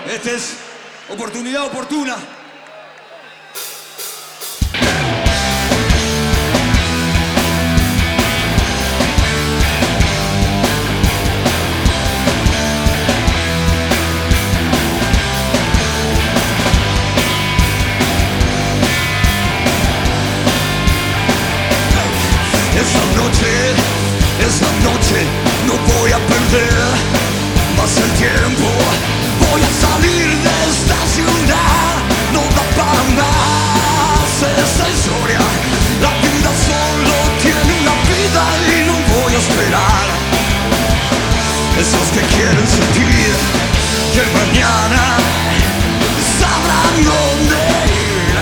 Esta es oportunidad oportuna. Esta noche no voy a perder más el tiempo. Voy a salir de esta ciudad. No da para más esta historia. La vida solo tiene una vida y no voy a esperar. Esos que quieren sentir que mañana sabrán dónde ir.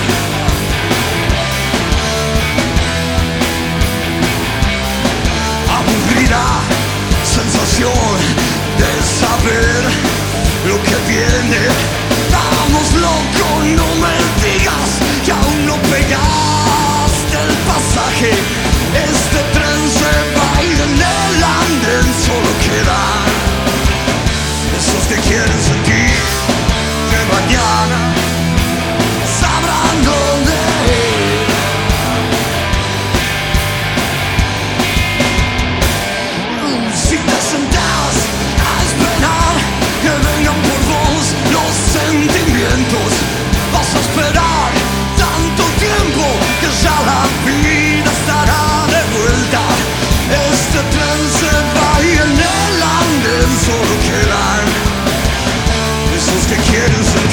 Aburrida sensación de saber lo que viene. Vamos loco, no me digas que aún no pegaste el pasaje. Este tren se va a ir en el andén. Solo quedan esos que quieren sentir que mañana sabrán dónde ir. Si te sentás a esperar que vengan por vos los sentimientos, vas a esperar tanto tiempo que ya la vida estará de vuelta. Este tren se va y en el andén solo quedan esos que quieren ser